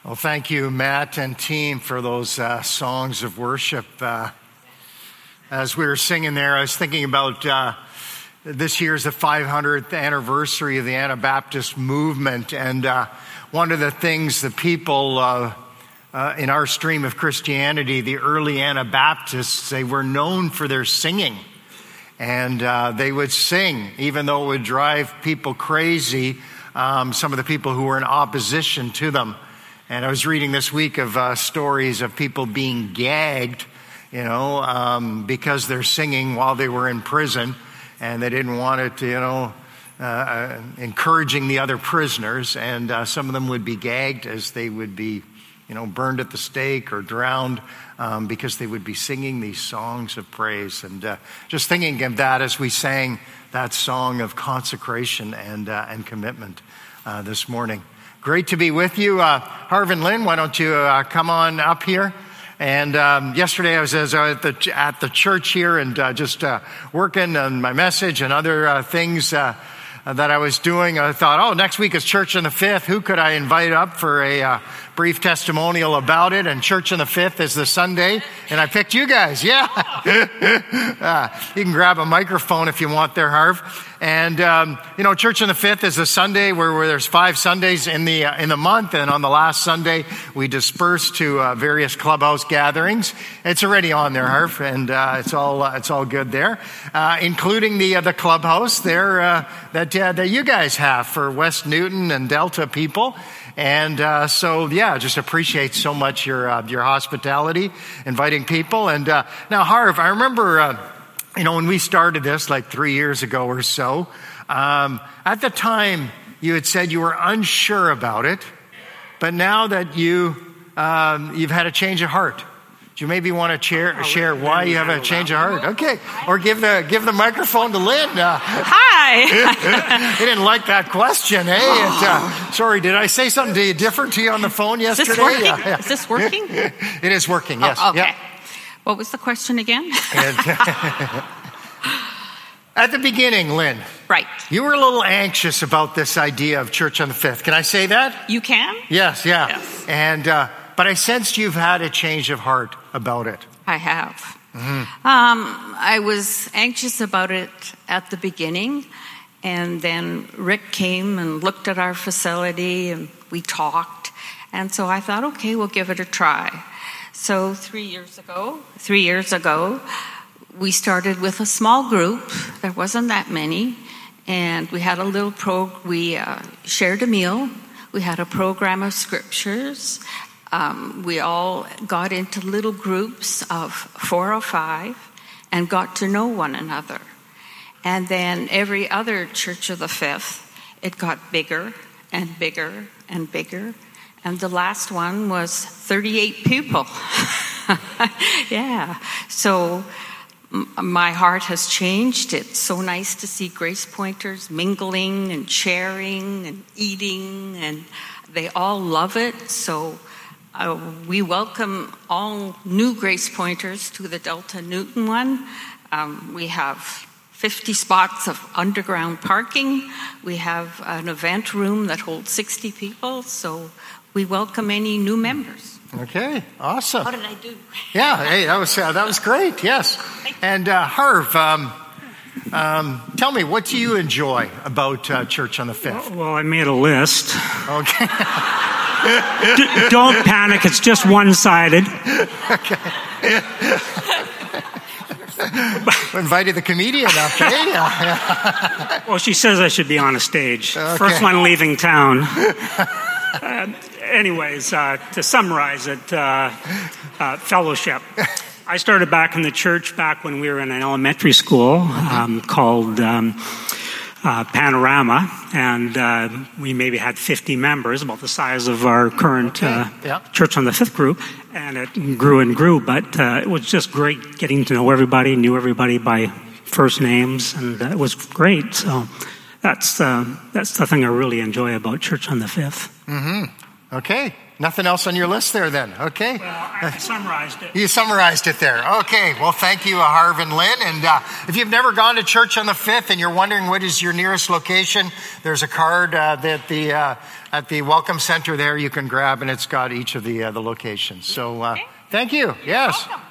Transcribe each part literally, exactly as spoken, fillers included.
Well, thank you, Matt and team, for those uh, songs of worship. Uh, as we were singing there, I was thinking about uh, this year's the five hundredth anniversary of the Anabaptist movement, and uh, one of the things the people uh, uh, in our stream of Christianity, the early Anabaptists, they were known for their singing. And uh, they would sing, even though it would drive people crazy, um, some of the people who were in opposition to them. And I was reading this week of uh, stories of people being gagged, you know, um, because they're singing while they were in prison, and they didn't want it to, you know, uh, uh, encouraging the other prisoners. And uh, some of them would be gagged as they would be, you know, burned at the stake or drowned um, because they would be singing these songs of praise. And uh, just thinking of that as we sang that song of consecration and uh, and commitment uh, this morning. Great to be with you. Uh, Harv and Lynn, why don't you uh, come on up here? And um, yesterday I was, as I was at the, at the church here and uh, just uh, working on my message and other uh, things uh, that I was doing. I thought, oh, next week is Church on the Fifth. Who could I invite up for a uh, brief testimonial about it? And Church on the Fifth is the Sunday. And I picked you guys. Yeah. uh, you can grab a microphone if you want there, Harv. And, um, you know, Church on the Fifth is a Sunday where, where there's five Sundays in the uh, in the month. And on the last Sunday, we disperse to uh, various clubhouse gatherings. It's already on there, Harv, and uh, it's all uh, it's all good there, uh, including the uh, the clubhouse there uh, that uh, that you guys have for West Newton and Delta people. And uh, so, yeah, just appreciate so much your uh, your hospitality, inviting people. And uh, now, Harv, I remember. Uh, You know, when we started this like three years ago or so, um, at the time you had said you were unsure about it, but now that you, um, you've had a change of heart. Do you maybe want to share, share why you have a change of heart? Okay. Or give the, give the microphone to Lynn. Uh, Hi. He didn't like that question, eh? Oh. It, uh, sorry, did I say something to you different to you on the phone yesterday? Is this working? Yeah, yeah. Is this working? It is working, yes. Oh, okay. Yeah. What was the question again? At the beginning, Lynn. Right. You were a little anxious about this idea of Church on the Fifth. Can I say that? You can? Yes, yeah. Yes. And, uh, but I sensed you've had a change of heart about it. I have. Mm-hmm. Um, I was anxious about it at the beginning, and then Rick came and looked at our facility, and we talked. And so I thought, okay, we'll give it a try. So three years ago, three years ago, we started with a small group. There wasn't that many. And we had a little pro, we uh, shared a meal. We had a program of scriptures. Um, we all got into little groups of four or five and got to know one another. And then every other Church of the Fifth, it got bigger and bigger and bigger. And the last one was thirty-eight people. Yeah. So m- my heart has changed. It's so nice to see Grace Pointers mingling and sharing and eating, and they all love it. So uh, we welcome all new Grace Pointers to the Delta Newton one. Um, we have fifty spots of underground parking. We have an event room that holds sixty people. So we welcome any new members. Okay, awesome. How did I do? Yeah, hey, that was uh, that was great. Yes, and uh, Harv, um, um, tell me, what do you enjoy about uh, Church on the Fifth? Well, I made a list. Okay. D- don't panic; it's just one-sided. Okay. We invited the comedian up, eh? Yeah, yeah. Well, she says I should be on a stage. Okay. First one leaving town. Uh, anyways, uh, to summarize it, uh, uh, fellowship. I started back in the church back when we were in an elementary school um, called um, uh, Panorama, and uh, we maybe had fifty members, about the size of our current uh, okay. yeah. Church on the Fifth group, and it grew and grew, but uh, it was just great getting to know everybody, knew everybody by first names, and uh, it was great. So that's uh, that's the thing I really enjoy about Church on the Fifth. Mm-hmm. Okay. Nothing else on your list there then. Okay. Well, I summarized it. You summarized it there. Okay. Well, thank you, Harv and Lynn. And uh, if you've never gone to church on the fifth and you're wondering what is your nearest location, there's a card uh, that the uh, at the Welcome Center there you can grab, and it's got each of the uh, the locations. So uh, Okay. thank you. You're Yes. welcome.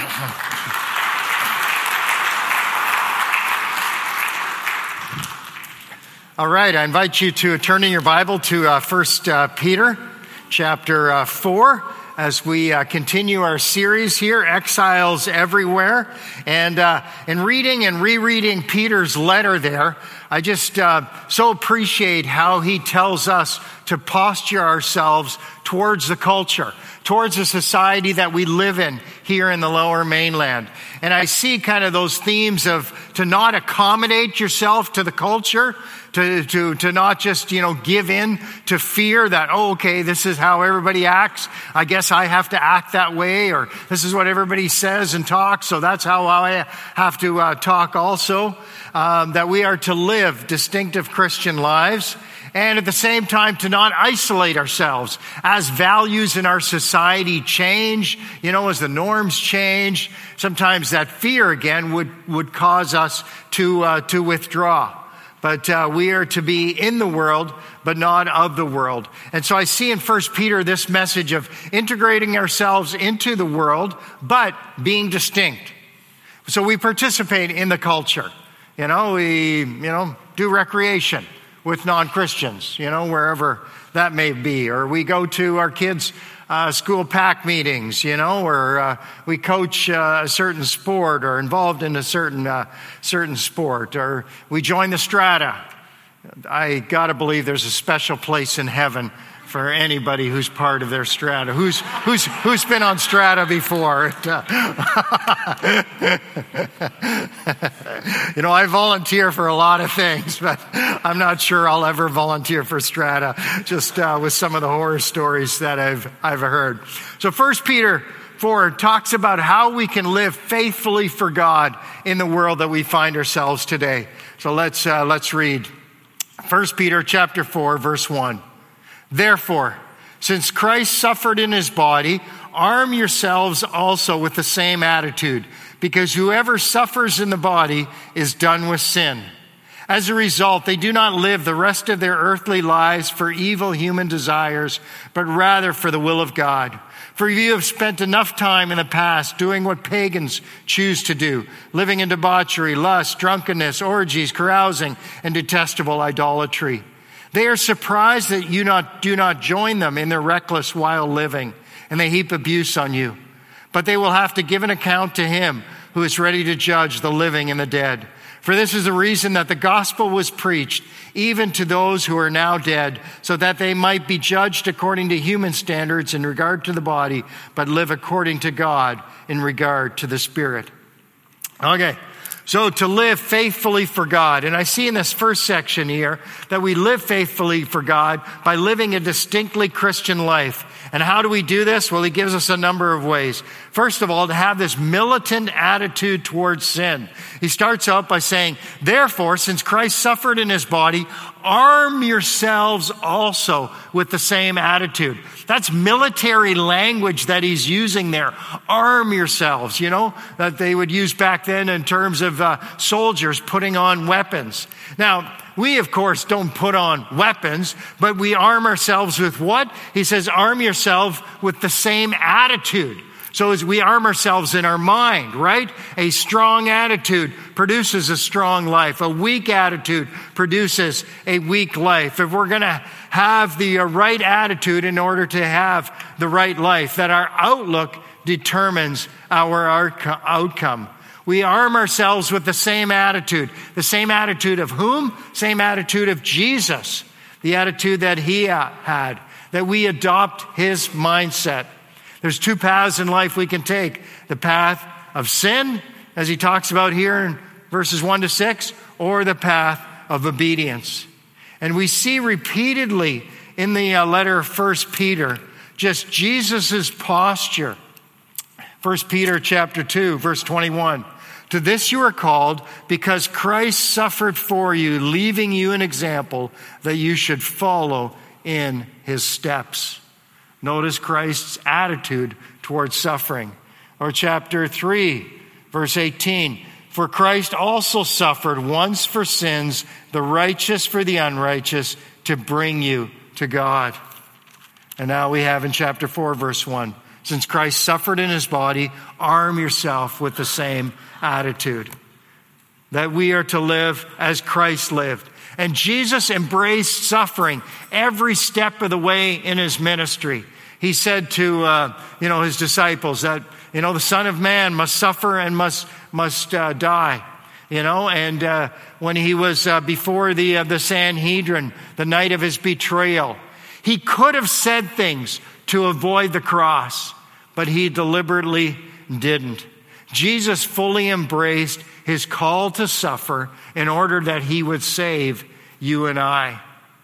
All right. I invite you to turn in your Bible to uh, First uh, Peter chapter uh, four. As we uh, continue our series here, Exiles Everywhere. And uh, in reading and rereading Peter's letter there, I just uh, so appreciate how he tells us to posture ourselves towards the culture, towards the society that we live in here in the Lower Mainland. And I see kind of those themes of to not accommodate yourself to the culture, to, to, to not just, you know, give in to fear that, oh, okay, this is how everybody acts. I guess I have to act that way, or this is what everybody says and talks, so that's how I have to uh, talk also. Um, that we are to live distinctive Christian lives, and at the same time to not isolate ourselves as values in our society change, you know, as the norms change. Sometimes that fear again would, would cause us to, uh, to withdraw. But uh, we are to be in the world, but not of the world. And so I see in First Peter this message of integrating ourselves into the world, but being distinct. So we participate in the culture. You know, we, you know, do recreation with non-Christians, you know, wherever that may be. Or we go to our kids' uh, school pack meetings, you know, or uh, we coach uh, a certain sport or involved in a certain uh, certain sport. Or we join the Strata. I got to believe there's a special place in heaven for anybody who's part of their Strata. Who's who's who's been on Strata before? You know, I volunteer for a lot of things, but I'm not sure I'll ever volunteer for Strata, just uh, with some of the horror stories that I've I've heard. So First Peter four talks about how we can live faithfully for God in the world that we find ourselves today. So let's uh, let's read First Peter chapter four, verse one. Therefore, since Christ suffered in his body, arm yourselves also with the same attitude, because whoever suffers in the body is done with sin. As a result, they do not live the rest of their earthly lives for evil human desires, but rather for the will of God. For you have spent enough time in the past doing what pagans choose to do, living in debauchery, lust, drunkenness, orgies, carousing, and detestable idolatry. They are surprised that you not, do not join them in their reckless, wild living, and they heap abuse on you. But they will have to give an account to him who is ready to judge the living and the dead. For this is the reason that the gospel was preached, even to those who are now dead, so that they might be judged according to human standards in regard to the body, but live according to God in regard to the spirit. Okay. So to live faithfully for God. And I see in this first section here that we live faithfully for God by living a distinctly Christian life. And how do we do this? Well, he gives us a number of ways. First of all, to have this militant attitude towards sin. He starts out by saying, therefore, since Christ suffered in his body, arm yourselves also with the same attitude. That's military language that he's using there. Arm yourselves, you know, that they would use back then in terms of uh, soldiers putting on weapons. Now, we, of course, don't put on weapons, but we arm ourselves with what? He says, arm yourself with the same attitude. So as we arm ourselves in our mind, right? A strong attitude produces a strong life. A weak attitude produces a weak life. If we're going to have the right attitude in order to have the right life, that our outlook determines our outcome. We arm ourselves with the same attitude. The same attitude of whom? Same attitude of Jesus. The attitude that he had. That we adopt his mindset. There's two paths in life we can take. The path of sin, as he talks about here in verses one to six, or the path of obedience. And we see repeatedly in the letter of First Peter just Jesus' posture. First Peter chapter two, verse twenty-one. To this you are called, because Christ suffered for you, leaving you an example that you should follow in his steps. Notice Christ's attitude towards suffering. Or chapter three, verse eighteen. For Christ also suffered once for sins, the righteous for the unrighteous, to bring you to God. And now we have in chapter four, verse one. Since Christ suffered in his body, arm yourself with the same attitude. That we are to live as Christ lived. And Jesus embraced suffering every step of the way in his ministry. He said to, uh, you know, his disciples that, you know, the Son of Man must suffer and must must uh, die. You know, and uh, when he was uh, before the uh, the Sanhedrin, the night of his betrayal, he could have said things to avoid the cross, but he deliberately didn't. Jesus fully embraced his call to suffer in order that he would save you and I.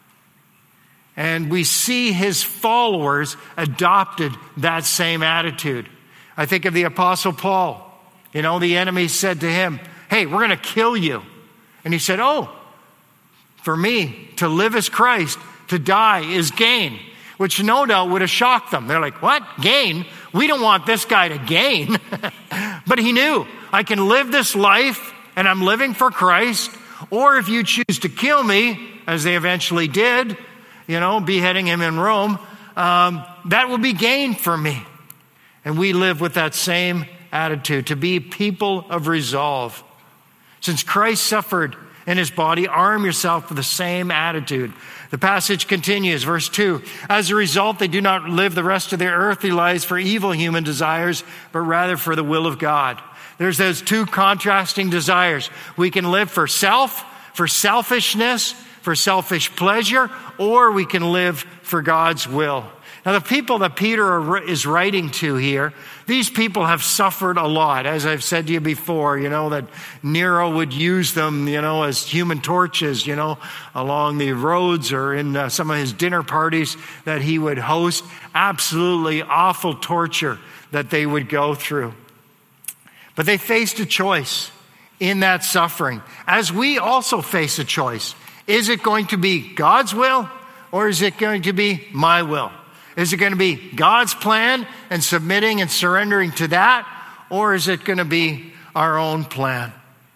And we see his followers adopted that same attitude. I think of the Apostle Paul. You know, the enemy said to him, hey, we're going to kill you. And he said, oh, for me to live as Christ, to die is gain, which no doubt would have shocked them. They're like, what? Gain? We don't want this guy to gain. But he knew, I can live this life and I'm living for Christ. Or if you choose to kill me, as they eventually did, you know, beheading him in Rome, um, that will be gain for me. And we live with that same attitude, to be people of resolve. Since Christ suffered in his body, arm yourself with the same attitude. The passage continues, verse two. As a result, they do not live the rest of their earthly lives for evil human desires, but rather for the will of God. There's those two contrasting desires. We can live for self, for selfishness, for selfish pleasure, or we can live for God's will. Now, the people that Peter is writing to here, these people have suffered a lot. As I've said to you before, you know, that Nero would use them, you know, as human torches, you know, along the roads or in uh, some of his dinner parties that he would host. Absolutely awful torture that they would go through. But they faced a choice in that suffering, as we also face a choice. Is it going to be God's will, or is it going to be my will? Is it going to be God's plan and submitting and surrendering to that? Or is it going to be our own plan?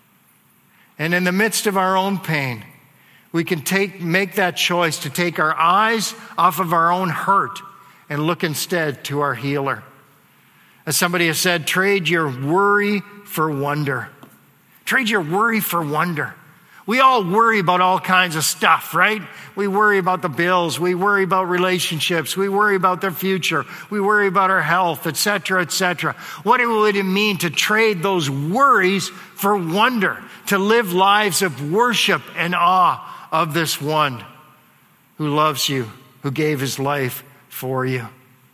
And in the midst of our own pain, we can take make that choice to take our eyes off of our own hurt and look instead to our healer. As somebody has said, trade your worry for wonder. Trade your worry for wonder. We all worry about all kinds of stuff, right? We worry about the bills. We worry about relationships. We worry about their future. We worry about our health, et cetera, et cetera. What would it mean to trade those worries for wonder, to live lives of worship and awe of this one who loves you, who gave his life for you?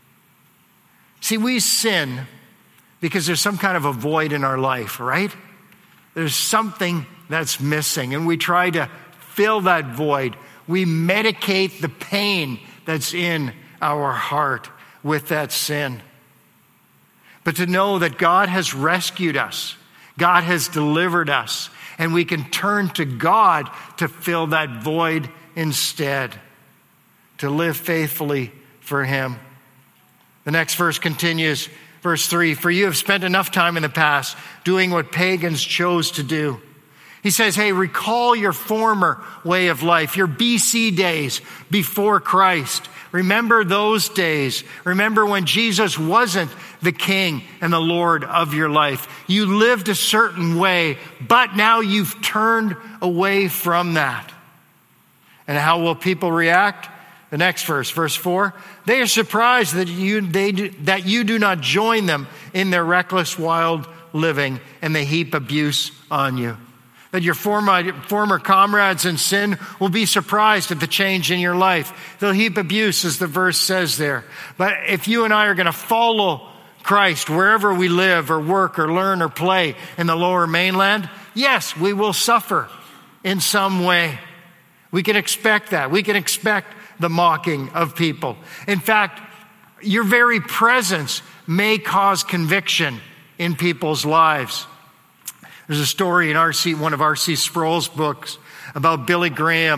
See, we sin because there's some kind of a void in our life, right? There's something that's missing, and we try to fill that void. We medicate the pain that's in our heart with that sin. But to know that God has rescued us, God has delivered us, and we can turn to God to fill that void instead, to live faithfully for him. The next verse continues, verse three, for you have spent enough time in the past doing what pagans chose to do. He says, hey, recall your former way of life, your B C days before Christ. Remember those days. Remember when Jesus wasn't the King and the Lord of your life. You lived a certain way, but now you've turned away from that. And how will people react? The next verse, verse four, they are surprised that you, they do, that you do not join them in their reckless, wild living, and they heap abuse on you. That your former, former comrades in sin will be surprised at the change in your life. They'll heap abuse, as the verse says there. But if you and I are going to follow Christ wherever we live or work or learn or play in the Lower Mainland, yes, we will suffer in some way. We can expect that. We can expect the mocking of people. In fact, your very presence may cause conviction in people's lives. There's a story in R C, one of R C Sproul's books about Billy Graham,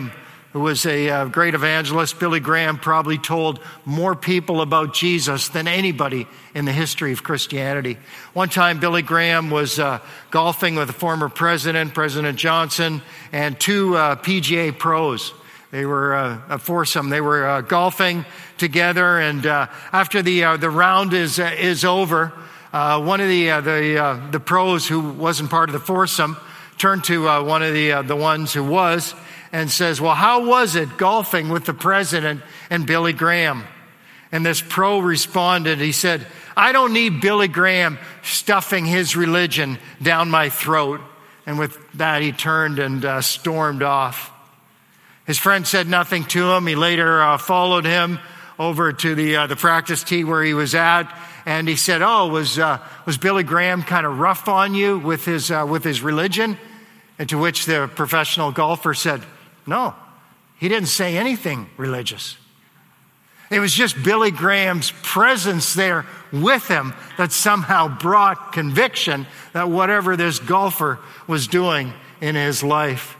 who was a uh, great evangelist. Billy Graham probably told more people about Jesus than anybody in the history of Christianity. One time, Billy Graham was uh, golfing with the former president, President Johnson, and two uh, P G A pros. They were uh, a foursome. They were uh, golfing together, and uh, after the uh, the round is uh, is over, uh, one of the uh, the uh, the pros who wasn't part of the foursome turned to uh, one of the uh, the ones who was and says, "Well, how was it golfing with the president and Billy Graham?" And this pro responded. He said, "I don't need Billy Graham stuffing his religion down my throat." And with that, he turned and uh, stormed off. His friend said nothing to him. He later uh, followed him over to the uh, the practice tee where he was at, and he said, "Oh, was uh, was Billy Graham kind of rough on you with his uh, with his religion?" And to which the professional golfer said, "No, he didn't say anything religious. It was just Billy Graham's presence there with him that somehow brought conviction that whatever this golfer was doing in his life."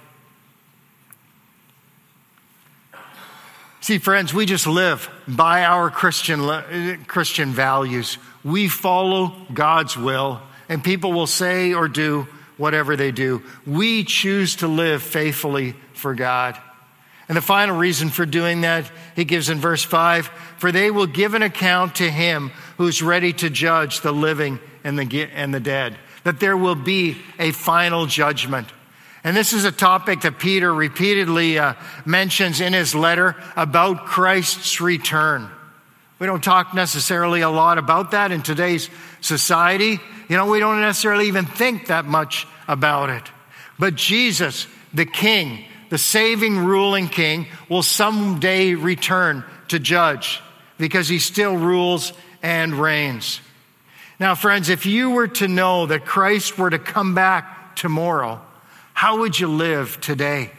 See, friends, we just live by our Christian Christian values. We follow God's will, and people will say or do whatever they do. We choose to live faithfully for God. And the final reason for doing that, he gives in verse five, "For they will give an account to him who's ready to judge the living and the and the dead." That there will be a final judgment. And this is a topic that Peter repeatedly uh, mentions in his letter about Christ's return. We don't talk necessarily a lot about that in today's society. You know, we don't necessarily even think that much about it. But Jesus, the King, the saving, ruling King, will someday return to judge because he still rules and reigns. Now, friends, if you were to know that Christ were to come back tomorrow, how would you live today?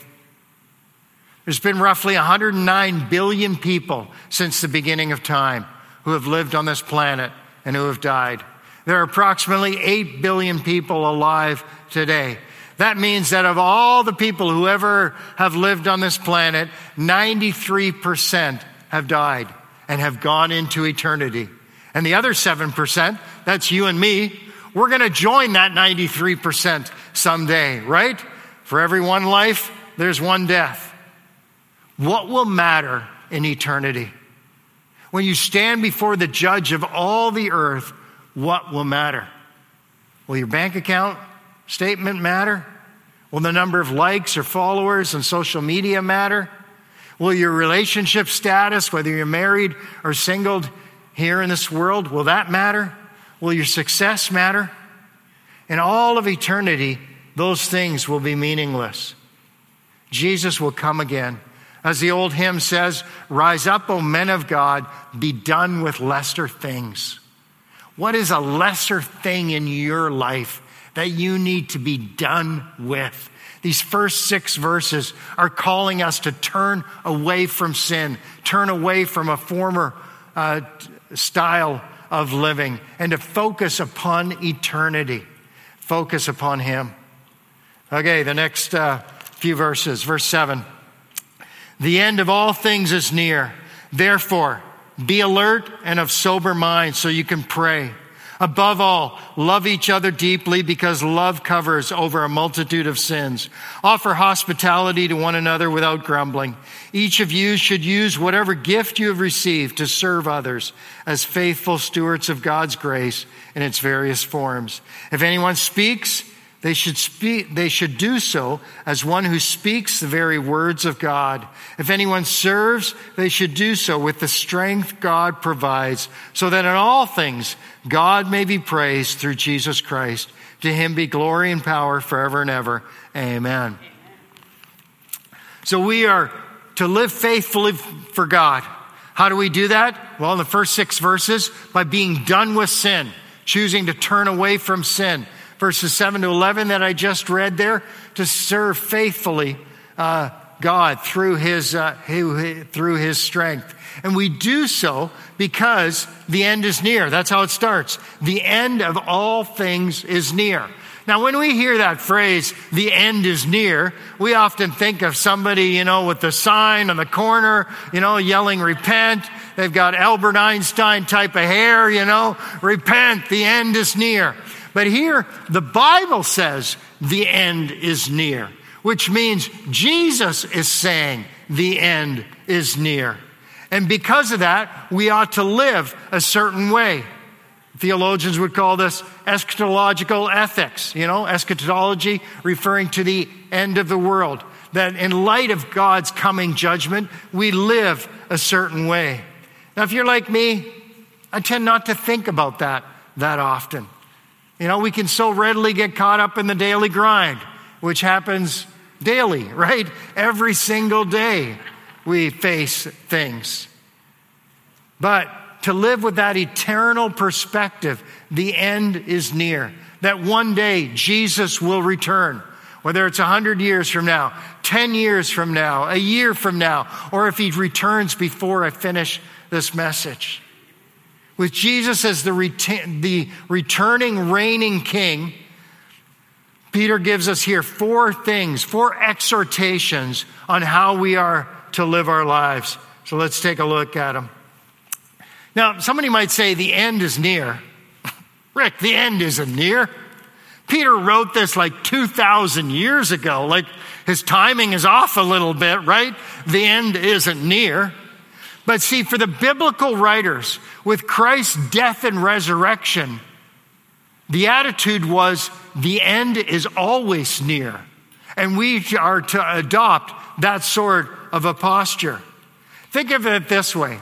There's been roughly one hundred nine billion people since the beginning of time who have lived on this planet and who have died. There are approximately eight billion people alive today. That means that of all the people who ever have lived on this planet, ninety-three percent have died and have gone into eternity. And the other seven percent, that's you and me, we're going to join that ninety-three percent someday, right? For every one life, there's one death. What will matter in eternity? When you stand before the judge of all the earth, what will matter? Will your bank account statement matter? Will the number of likes or followers on social media matter? Will your relationship status, whether you're married or single here in this world, will that matter? Will your success matter? In all of eternity, those things will be meaningless. Jesus will come again. As the old hymn says, "Rise up, O men of God, be done with lesser things." What is a lesser thing in your life that you need to be done with? These first six verses are calling us to turn away from sin, turn away from a former uh, style of living, and to focus upon eternity. Focus upon him. Okay, the next uh, few verses. Verse seven. "The end of all things is near. Therefore, be alert and of sober mind so you can pray. Above all, love each other deeply because love covers over a multitude of sins. Offer hospitality to one another without grumbling. Each of you should use whatever gift you have received to serve others as faithful stewards of God's grace in its various forms. If anyone speaks, They should speak, they should do so as one who speaks the very words of God. If anyone serves, they should do so with the strength God provides, so that in all things God may be praised through Jesus Christ. To him be glory and power forever and ever. Amen. So we are to live faithfully for God. How do we do that? Well, in the first six verses, by being done with sin, choosing to turn away from sin. Verses seven to eleven that I just read there, to serve faithfully uh, God through his, uh, through his strength. And we do so because the end is near. That's how it starts. The end of all things is near. Now, when we hear that phrase, the end is near, we often think of somebody, you know, with the sign on the corner, you know, yelling, repent. They've got Albert Einstein type of hair, you know, repent, the end is near. But here, the Bible says the end is near, which means Jesus is saying the end is near. And because of that, we ought to live a certain way. Theologians would call this eschatological ethics, you know, eschatology referring to the end of the world. That in light of God's coming judgment, we live a certain way. Now, if you're like me, I tend not to think about that that often. You know, we can so readily get caught up in the daily grind, which happens daily, right? Every single day we face things. But to live with that eternal perspective, the end is near. That one day Jesus will return, whether it's a hundred years from now, ten years from now, a year from now, or if he returns before I finish this message. With Jesus as the, ret- the returning, reigning king, Peter gives us here four things, four exhortations on how we are to live our lives. So let's take a look at them. Now, somebody might say the end is near. Rick, the end isn't near. Peter wrote this like two thousand years ago. Like his timing is off a little bit, right? The end isn't near. But see, for the biblical writers, with Christ's death and resurrection, the attitude was the end is always near. And we are to adopt that sort of a posture. Think of it this way.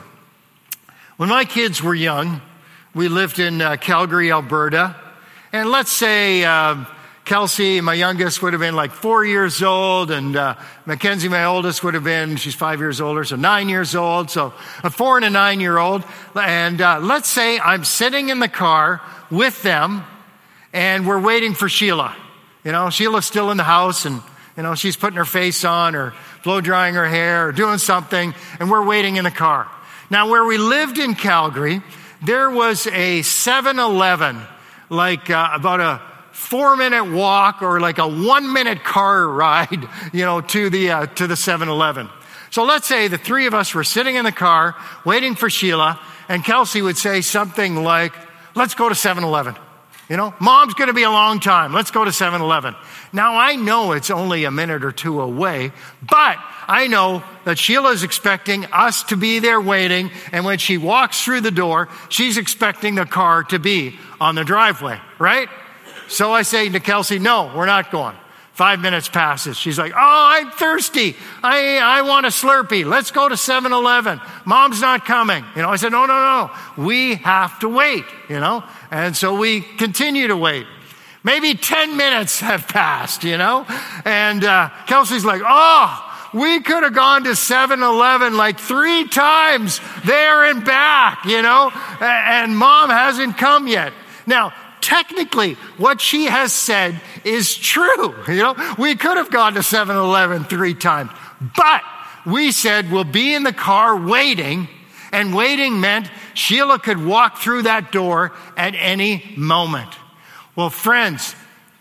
When my kids were young, we lived in uh, Calgary, Alberta. And let's say uh, Kelsey, my youngest, would have been like four years old. And uh, Mackenzie, my oldest, would have been, she's five years older, so nine years old. So a four and a nine-year-old. And uh, let's say I'm sitting in the car with them, and we're waiting for Sheila. You know, Sheila's still in the house, and, you know, she's putting her face on or blow-drying her hair or doing something, and we're waiting in the car. Now, where we lived in Calgary, there was a seven eleven, like uh, about a four-minute walk or like a one-minute car ride, you know, to the uh, to the seven eleven. So let's say the three of us were sitting in the car waiting for Sheila, and Kelsey would say something like, let's go to seven eleven. You know, Mom's going to be a long time. Let's go to seven eleven. Now, I know it's only a minute or two away, but I know that Sheila's expecting us to be there waiting, and when she walks through the door, she's expecting the car to be on the driveway, right? So I say to Kelsey, no, we're not going. Five minutes passes. She's like, oh, I'm thirsty. I I want a Slurpee. Let's go to seven eleven. Mom's not coming. You know, I said, no, no, no. We have to wait, you know. And so we continue to wait. Maybe ten minutes have passed, you know. And uh, Kelsey's like, oh, we could have gone to seven eleven like three times there and back, you know. And Mom hasn't come yet. Now, technically, what she has said is true. You know, we could have gone to seven eleven three times, but we said we'll be in the car waiting, and waiting meant Sheila could walk through that door at any moment. Well, friends,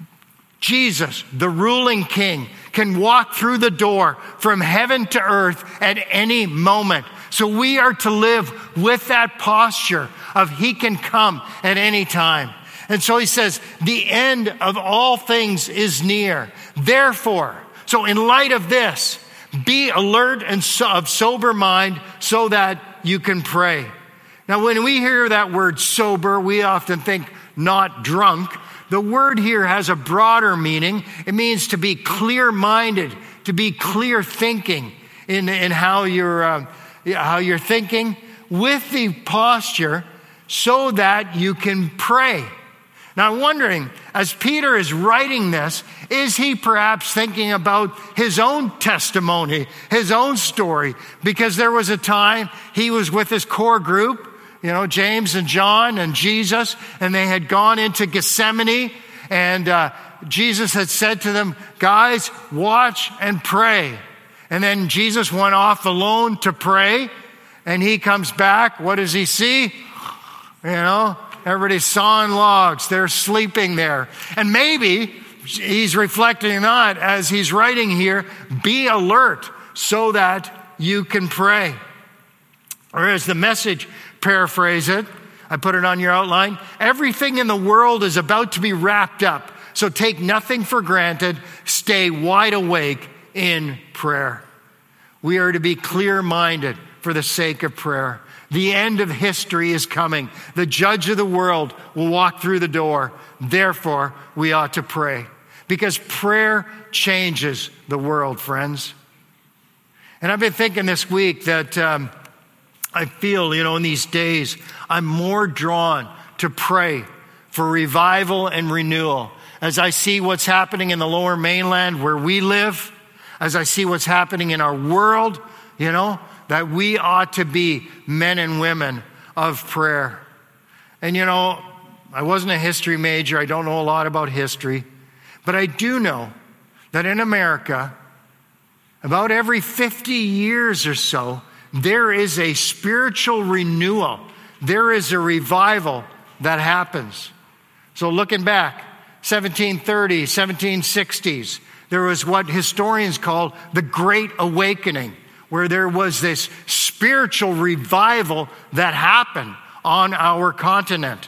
Jesus, the ruling king, can walk through the door from heaven to earth at any moment. So we are to live with that posture of he can come at any time. And so he says, the end of all things is near. Therefore, so in light of this, be alert and so, of sober mind so that you can pray. Now, when we hear that word sober, we often think not drunk. The word here has a broader meaning. It means to be clear-minded, to be clear thinking in, in how you're, uh, how you're thinking with the posture so that you can pray. Now, I'm wondering, as Peter is writing this, is he perhaps thinking about his own testimony, his own story? Because there was a time he was with his core group, you know, James and John and Jesus, and they had gone into Gethsemane, and uh, Jesus had said to them, guys, watch and pray. And then Jesus went off alone to pray, and he comes back. What does he see? You know, everybody's sawing logs. They're sleeping there. And maybe he's reflecting on, as he's writing here, be alert so that you can pray. Or as the Message paraphrase it, I put it on your outline, everything in the world is about to be wrapped up. So take nothing for granted. Stay wide awake in prayer. We are to be clear-minded for the sake of prayer. The end of history is coming. The judge of the world will walk through the door. Therefore, we ought to pray. Because prayer changes the world, friends. And I've been thinking this week that um, I feel, you know, in these days, I'm more drawn to pray for revival and renewal. As I see what's happening in the Lower Mainland where we live, as I see what's happening in our world, you know, that we ought to be men and women of prayer. And, you know, I wasn't a history major. I don't know a lot about history. But I do know that in America, about every fifty years or so, there is a spiritual renewal. There is a revival that happens. So looking back, seventeen thirties, seventeen sixties, there was what historians call the Great Awakening, where there was this spiritual revival that happened on our continent.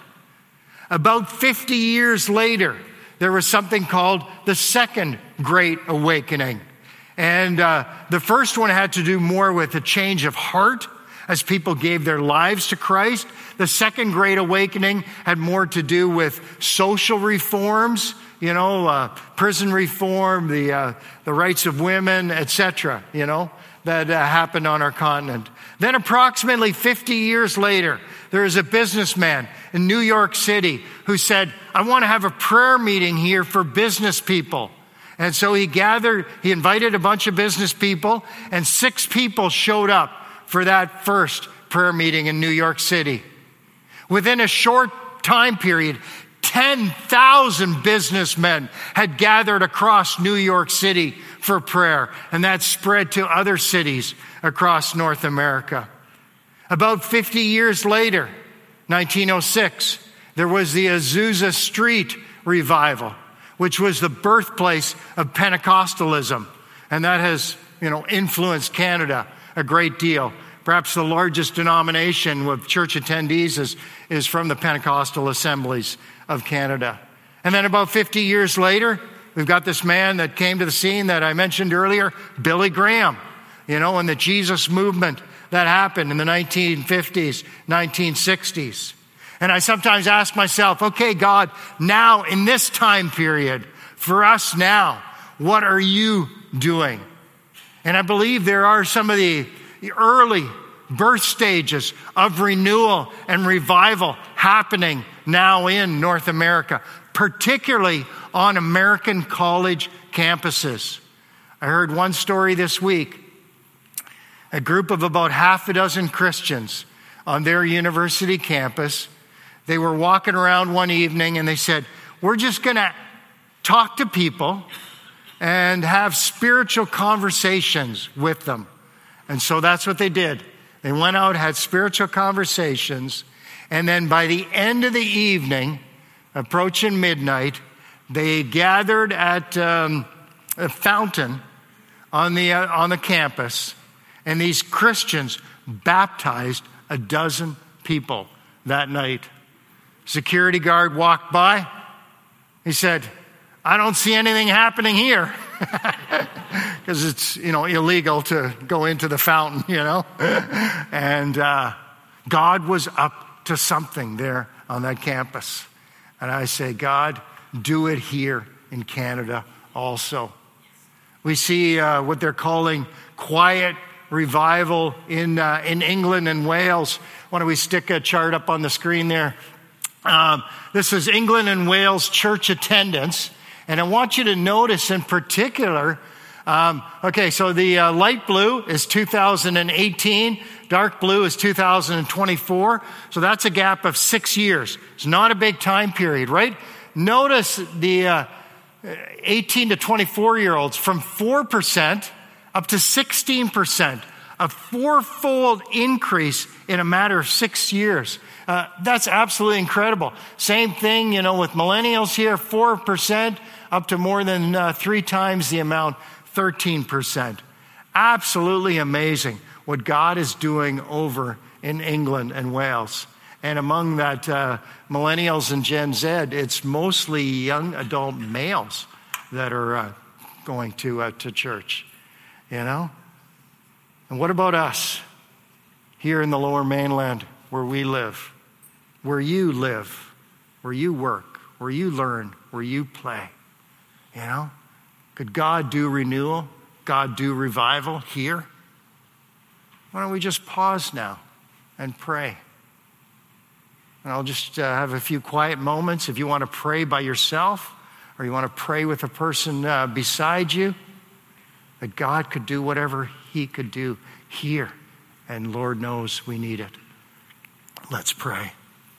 About fifty years later, there was something called the Second Great Awakening. And uh, the first one had to do more with a change of heart as people gave their lives to Christ. The Second Great Awakening had more to do with social reforms, you know, uh, prison reform, the uh, the rights of women, et cetera, you know, that uh, happened on our continent. Then approximately fifty years later, there is a businessman in New York City who said, I want to have a prayer meeting here for business people. And so he gathered, he invited a bunch of business people, and six people showed up for that first prayer meeting in New York City. Within a short time period, ten thousand businessmen had gathered across New York City for prayer, and that spread to other cities across North America. About fifty years later, nineteen oh six, there was the Azusa Street revival, which was the birthplace of Pentecostalism. And that has, you know, influenced Canada a great deal. Perhaps the largest denomination with church attendees is, is from the Pentecostal Assemblies of Canada. And then about fifty years later, we've got this man that came to the scene that I mentioned earlier, Billy Graham, you know, and the Jesus movement that happened in the nineteen fifties, nineteen sixties. And I sometimes ask myself, okay, God, now in this time period, for us now, what are you doing? And I believe there are some of the early birth stages of renewal and revival happening now in North America, particularly on American college campuses. I heard one story this week. A group of about half a dozen Christians on their university campus, they were walking around one evening and they said, we're just going to talk to people and have spiritual conversations with them. And so that's what they did. They went out, had spiritual conversations, and then by the end of the evening, approaching midnight, they gathered at um, a fountain on the uh, on the campus, and these Christians baptized a dozen people that night. Security guard walked by. He said, I don't see anything happening here. Because it's, you know, illegal to go into the fountain, you know. And uh, God was up to something there on that campus. And I say, God, do it here in Canada also. We see uh, what they're calling quiet revival in uh, in England and Wales. Why don't we stick a chart up on the screen there? Um, this is England and Wales church attendance. And I want you to notice in particular, um, okay, so the uh, light blue is two thousand eighteen, dark blue is two thousand twenty-four. So that's a gap of six years. It's not a big time period, right? Notice the uh, eighteen to twenty-four year olds from four percent up to sixteen percent A fourfold increase in a matter of six years. Uh, that's absolutely incredible. Same thing, you know, with millennials here, four percent up to more than uh, three times the amount, thirteen percent. Absolutely amazing what God is doing over in England and Wales. And among that uh, millennials and Gen Z, it's mostly young adult males that are uh, going to uh, to church, you know? And what about us here in the Lower Mainland where we live, where you live, where you work, where you learn, where you play? You know? Could God do renewal? God do revival here? Why don't we just pause now and pray? And I'll just uh, have a few quiet moments. If you want to pray by yourself or you want to pray with a person uh, beside you, that God could do whatever he could do here. And Lord knows we need it. Let's pray.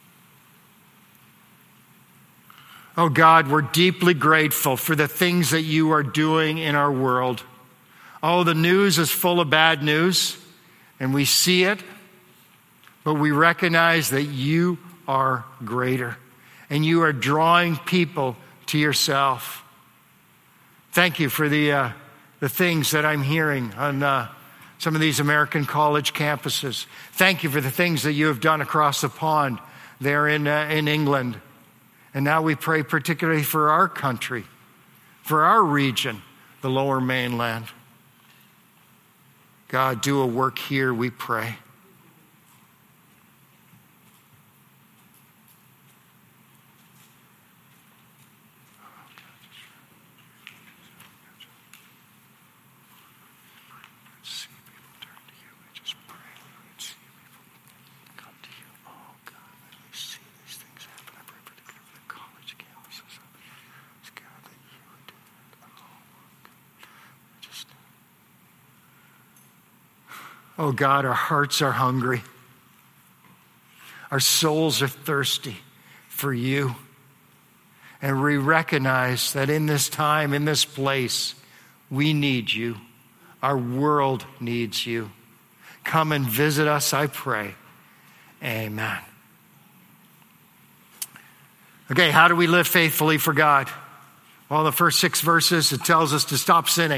Oh God, we're deeply grateful for the things that you are doing in our world. Oh, the news is full of bad news, and we see it, but we recognize that you are greater, and you are drawing people to yourself. Thank you for the uh, the things that I'm hearing on uh, some of these American college campuses. Thank you for the things that you have done across the pond there in uh, in England. And now we pray particularly for our country, for our region, the Lower Mainland. God, do a work here, we pray. Oh God, our hearts are hungry. Our souls are thirsty for you. And we recognize that in this time, in this place, we need you. Our world needs you. Come and visit us, I pray. Amen. Okay, how do we live faithfully for God? Well, the first six verses, it tells us to stop sinning.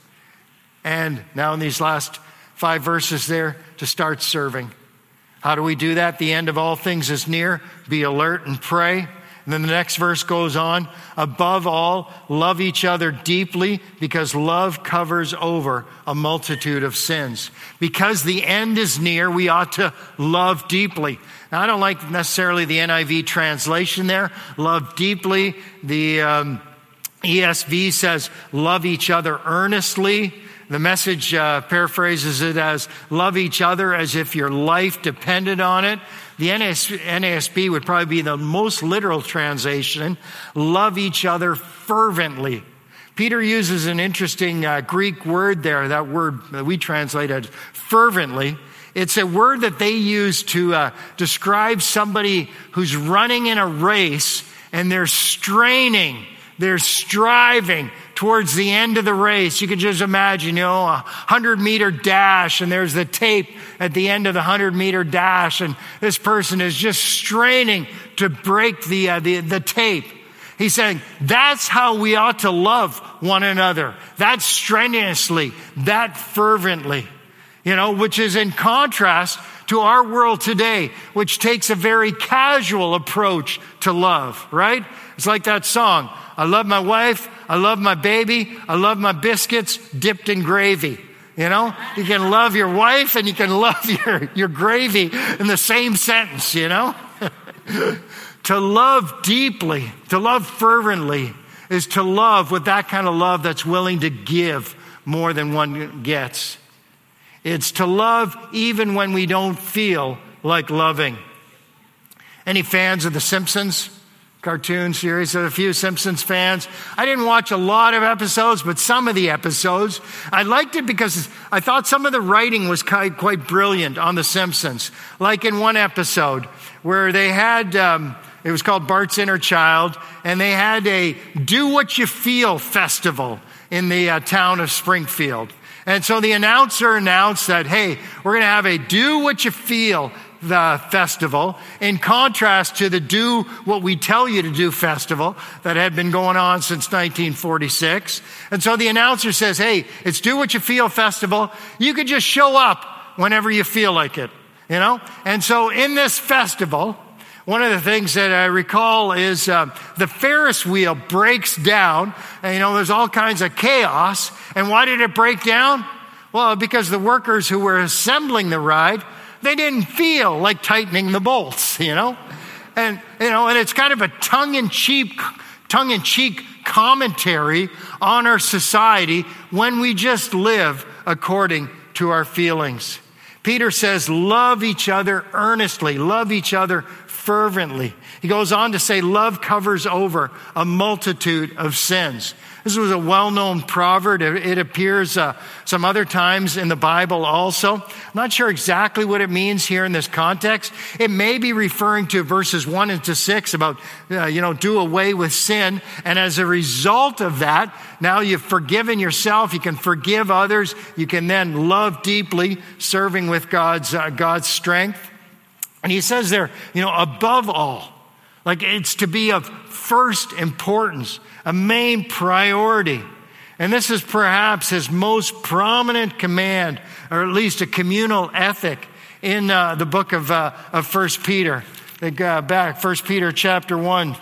And now in these last five verses there, to start serving. How do we do that? The end of all things is near. Be alert and pray. And then the next verse goes on. Above all, love each other deeply, because love covers over a multitude of sins. Because the end is near, we ought to love deeply. Now, I don't like necessarily the N I V translation there. Love deeply. The um, E S V says, love each other earnestly. The Message uh, paraphrases it as, love each other as if your life depended on it. The N A S B would probably be the most literal translation. Love each other fervently. Peter uses an interesting uh, Greek word there, that word that we translated fervently. It's a word that they use to uh, describe somebody who's running in a race and they're straining, they're striving towards the end of the race. You could just imagine, you know, a hundred meter dash, and there's the tape at the end of the hundred meter dash, and this person is just straining to break the, uh, the, the tape. He's saying, that's how we ought to love one another. That strenuously, that fervently, you know, which is in contrast to our world today, which takes a very casual approach to love, right? It's like that song, I love my wife, I love my baby, I love my biscuits dipped in gravy. You know, you can love your wife and you can love your, your gravy in the same sentence, you know. To love deeply, to love fervently, is to love with that kind of love that's willing to give more than one gets. It's to love even when we don't feel like loving. Any fans of The Simpsons? Cartoon series, a few Simpsons fans. I didn't watch a lot of episodes, but some of the episodes. I liked it because I thought some of the writing was quite, quite brilliant on The Simpsons. Like in one episode where they had, um, it was called Bart's Inner Child, and they had a Do What You Feel festival in the uh, town of Springfield. And so the announcer announced that, hey, we're going to have a do what you feel the festival, in contrast to the do what we tell you to do festival that had been going on since nineteen forty-six. And so the announcer says, hey, it's do what you feel festival. You could just show up whenever you feel like it, you know? And so in this festival, one of the things that I recall is uh, the Ferris wheel breaks down. And, you know, there's all kinds of chaos. And why did it break down? Well, because the workers who were assembling the ride, they didn't feel like tightening the bolts, you know? And, you know, and it's kind of a tongue-in-cheek, tongue-in-cheek commentary on our society when we just live according to our feelings. Peter says, love each other earnestly, love each other fervently. He goes on to say, love covers over a multitude of sins. This was a well-known proverb. It appears uh, some other times in the Bible also. I'm not sure exactly what it means here in this context. It may be referring to verses one and to six about, uh, you know, do away with sin. And as a result of that, now you've forgiven yourself. You can forgive others. You can then love deeply, serving with God's, uh, God's strength. And he says there, you know, above all, like it's to be of first importance, a main priority. And this is perhaps his most prominent command, or at least a communal ethic in uh, the book of, uh, of First Peter. They go back, First Peter chapter one,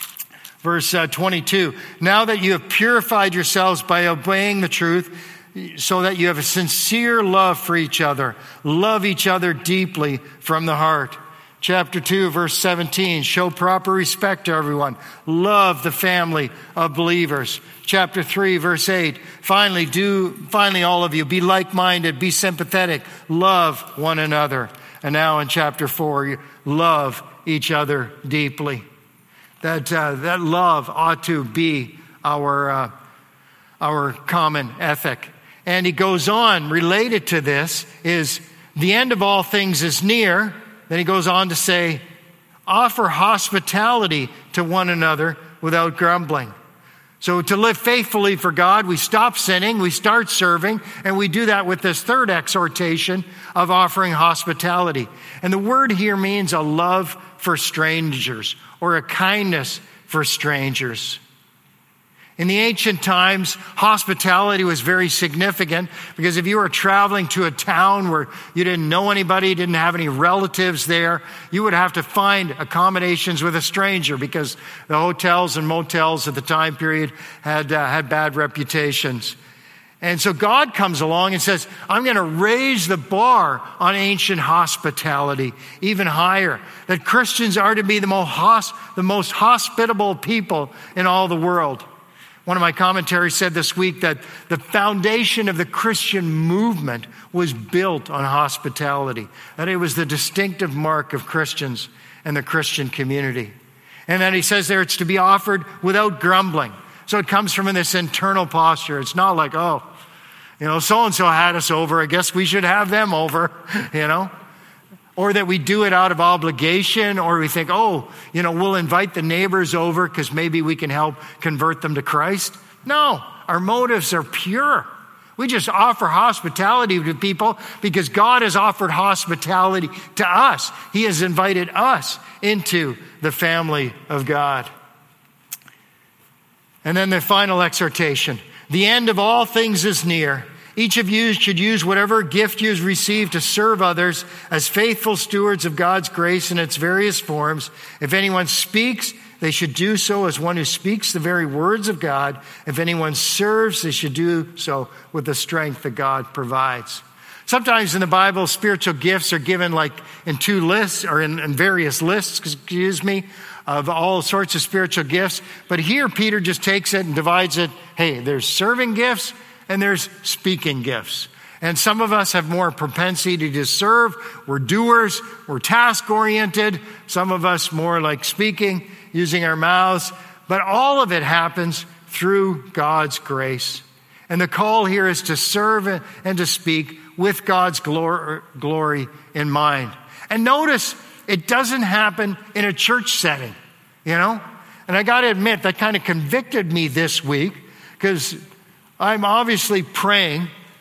verse uh, twenty-two. Now that you have purified yourselves by obeying the truth, so that you have a sincere love for each other, love each other deeply from the heart. Chapter two, verse seventeen, show proper respect to everyone. Love the family of believers. Chapter three, verse eight, finally, do, finally all of you, be like-minded, be sympathetic, love one another. And now in chapter four, love each other deeply. That, uh, that love ought to be our, uh, our common ethic. And he goes on, related to this is the end of all things is near. Then he goes on to say, offer hospitality to one another without grumbling. So to live faithfully for God, we stop sinning, we start serving, and we do that with this third exhortation of offering hospitality. And the word here means a love for strangers or a kindness for strangers. In the ancient times, hospitality was very significant because if you were traveling to a town where you didn't know anybody, didn't have any relatives there, you would have to find accommodations with a stranger because the hotels and motels at the time period had uh, had bad reputations. And so God comes along and says, I'm going to raise the bar on ancient hospitality even higher. That Christians are to be the most, hosp- the most hospitable people in all the world. One of my commentaries said this week that the foundation of the Christian movement was built on hospitality, that it was the distinctive mark of Christians and the Christian community. And then he says there it's to be offered without grumbling. So it comes from this internal posture. It's not like, oh, you know, so-and-so had us over. I guess we should have them over, you know. Or that we do it out of obligation, or we think, oh, you know, we'll invite the neighbors over because maybe we can help convert them to Christ. No, our motives are pure. We just offer hospitality to people because God has offered hospitality to us. He has invited us into the family of God. And then the final exhortation. The end of all things is near. Each of you should use whatever gift you have received to serve others as faithful stewards of God's grace in its various forms. If anyone speaks, they should do so as one who speaks the very words of God. If anyone serves, they should do so with the strength that God provides. Sometimes in the Bible, spiritual gifts are given like in two lists or in, in various lists, excuse me, of all sorts of spiritual gifts. But here Peter just takes it and divides it. Hey, there's serving gifts and there's speaking gifts. And some of us have more propensity to serve. We're doers. We're task-oriented. Some of us more like speaking, using our mouths. But all of it happens through God's grace. And the call here is to serve and to speak with God's glory in mind. And notice, it doesn't happen in a church setting, you know? And I got to admit, that kind of convicted me this week because I'm obviously praying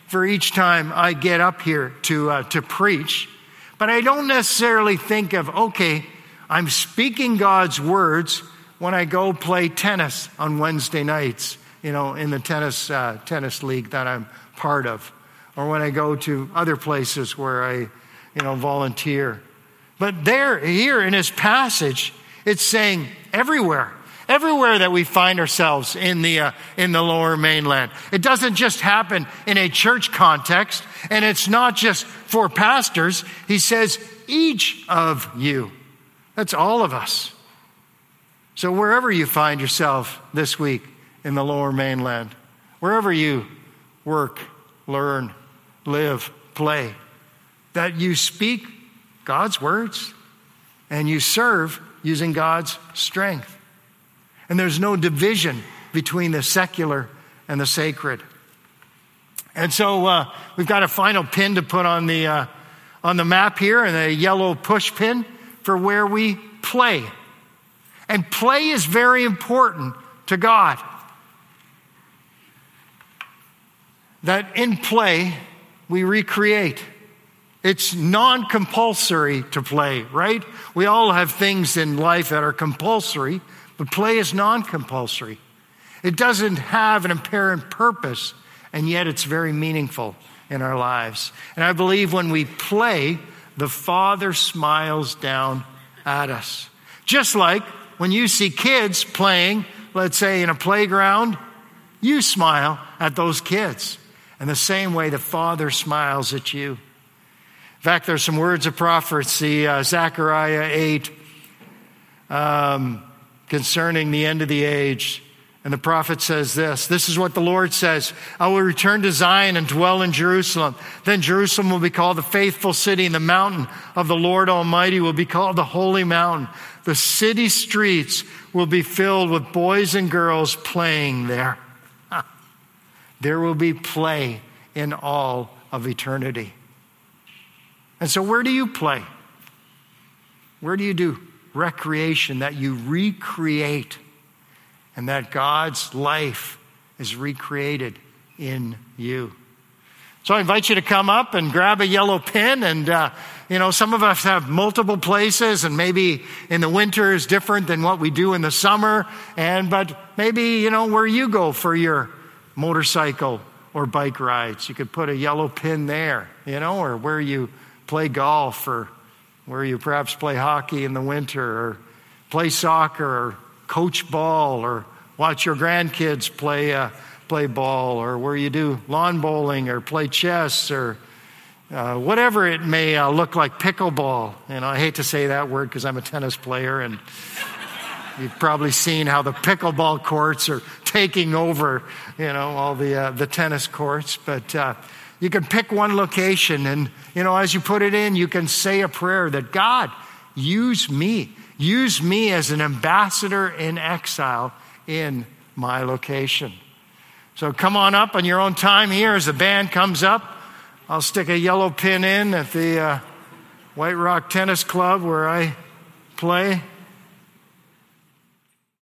for each time I get up here to uh, to preach. But I don't necessarily think of, okay, I'm speaking God's words when I go play tennis on Wednesday nights, you know, in the tennis uh, tennis league that I'm part of, or when I go to other places where I, you know, volunteer. But there, here in his passage, it's saying everywhere, everywhere that we find ourselves in the uh, in the Lower Mainland. It doesn't just happen in a church context, and it's not just for pastors. He says each of you. That's all of us. So wherever you find yourself this week in the Lower Mainland, wherever you work, learn, live, play, that you speak God's words and you serve using God's strength. And there's no division between the secular and the sacred. And so uh, we've got a final pin to put on the uh, on the map here, and a yellow push pin for where we play. And play is very important to God. That in play, we recreate. It's non-compulsory to play, right? We all have things in life that are compulsory, but play is non-compulsory. It doesn't have an apparent purpose, and yet it's very meaningful in our lives. And I believe when we play, the Father smiles down at us. Just like when you see kids playing, let's say in a playground, you smile at those kids. And the same way the Father smiles at you. In fact, there's some words of prophecy, uh, Zechariah eight, um, concerning the end of the age. And the prophet says this, this is what the Lord says, I will return to Zion and dwell in Jerusalem. Then Jerusalem will be called the faithful city, and the mountain of the Lord Almighty will be called the holy mountain. The city streets will be filled with boys and girls playing there. There will be play in all of eternity. And so where do you play? Where do you do recreation, that you recreate, and that God's life is recreated in you? So I invite you to come up and grab a yellow pen. And, uh, you know, some of us have multiple places, and maybe in the winter is different than what we do in the summer. And, but maybe, you know, where you go for your motorcycle or bike rides, you could put a yellow pin there, you know, or where you play golf, or where you perhaps play hockey in the winter, or play soccer, or coach ball, or watch your grandkids play uh, play ball, or where you do lawn bowling, or play chess, or uh, whatever it may uh, look like, pickleball. And I hate to say that word because I'm a tennis player, and you've probably seen how the pickleball courts are taking over, you know, all the uh, the tennis courts. But uh, you can pick one location, and, you know, as you put it in, you can say a prayer that God, use me. Use me as an ambassador in exile in my location. So come on up on your own time here as the band comes up. I'll stick a yellow pin in at the uh, White Rock Tennis Club where I play.